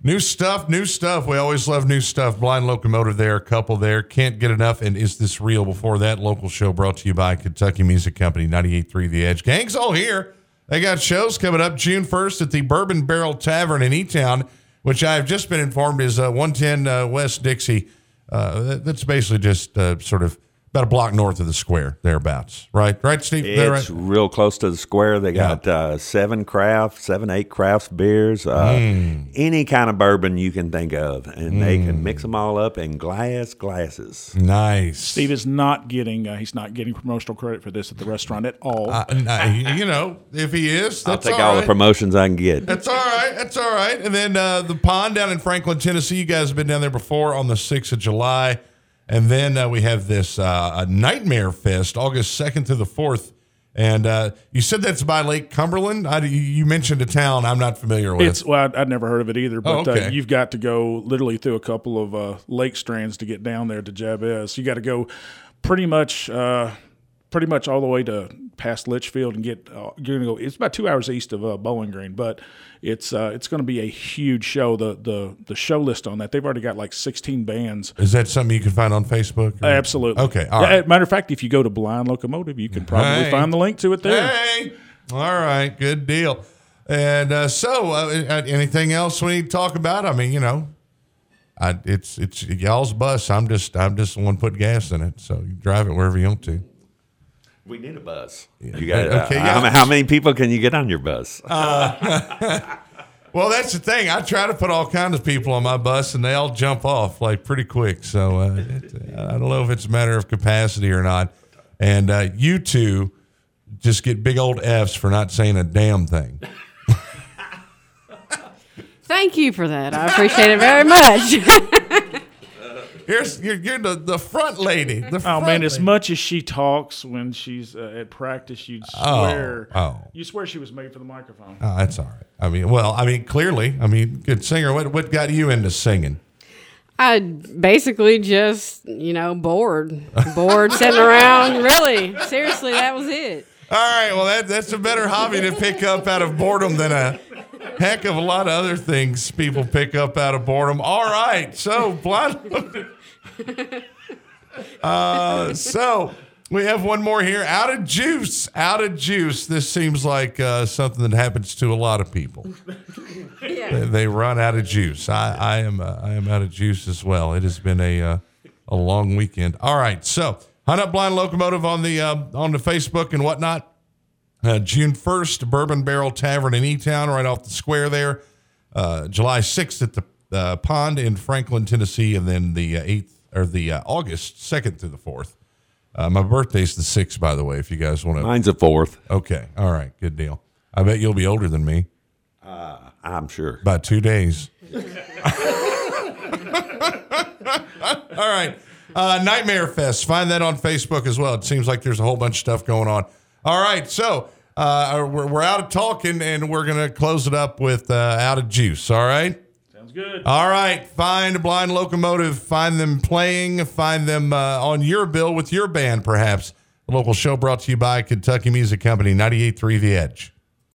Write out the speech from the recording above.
New stuff. We always love new stuff. Blind Locomotive there, a couple there. Can't get enough. And Is This Real? Before that, local show brought to you by Kentucky Music Company, 98.3 The Edge. Gang's all here. They got shows coming up June 1st at the Bourbon Barrel Tavern in E-Town, which I've just been informed is 110 West Dixie. That's basically just sort of about a block north of the square, thereabouts. Right, Steve? It's real close to the square. They got 8 crafts beers, any kind of bourbon you can think of, and they can mix them all up in glasses. Nice. Steve is not getting he's not getting promotional credit for this at the restaurant at all. If he is, that's I'll take all the promotions I can get. That's all right. And then the Pond down in Franklin, Tennessee. You guys have been down there before on the 6th of July. And then we have this Nightmare Fest, August 2nd to the 4th. And you said that's by Lake Cumberland? You mentioned a town I'm not familiar with. I'd never heard of it either, but okay. You've got to go literally through a couple of lake strands to get down there to Jabez. You got to go pretty much all the way to past Litchfield and get. You're gonna go. It's about 2 hours east of Bowling Green, but it's going to be a huge show. The show list on that, they've already got like 16 bands. Is that something you can find on Facebook? Absolutely. Okay. All right. Matter of fact, if you go to Blind Locomotive, you can probably find the link to it there. Hey. All right. Good deal. And so, anything else we need to talk about? I mean, it's y'all's bus. I'm just the one putting gas in it. So you drive it wherever you want to. We need a bus. Yeah. You got how many people can you get on your bus? Well, that's the thing. I try to put all kinds of people on my bus, and they all jump off like pretty quick. So I don't know if it's a matter of capacity or not. And you two just get big old Fs for not saying a damn thing. Thank you for that. I appreciate it very much. You're the front lady. As much as she talks when she's at practice, you'd swear. You swear she was made for the microphone. Oh, that's all right. Clearly, good singer. What got you into singing? I basically just, bored sitting around. Really, seriously, that was it. All right. Well, that's a better hobby to pick up out of boredom than a heck of a lot of other things people pick up out of boredom. All right. So, so we have one more here. Out of juice. This seems like something that happens to a lot of people. Yeah. They run out of juice. I am out of juice as well. It has been a long weekend. All right. So Hunt Up Blind Locomotive on the Facebook and whatnot. June 1st, Bourbon Barrel Tavern in E-Town, right off the square there. July 6th at the Pond in Franklin, Tennessee, and then the August 2nd through the 4th. My birthday's the 6th, by the way, if you guys want to. Mine's the 4th. Okay. All right. Good deal. I bet you'll be older than me. I'm sure. About 2 days. All right. Nightmare Fest. Find that on Facebook as well. It seems like there's a whole bunch of stuff going on. All right. So we're out of talking, and we're going to close it up with Out of Juice. All right? Sounds good. All right. Find Blind Locomotive. Find them playing. Find them on your bill with your band, perhaps. The local show brought to you by Kentucky Music Company, 98.3 The Edge.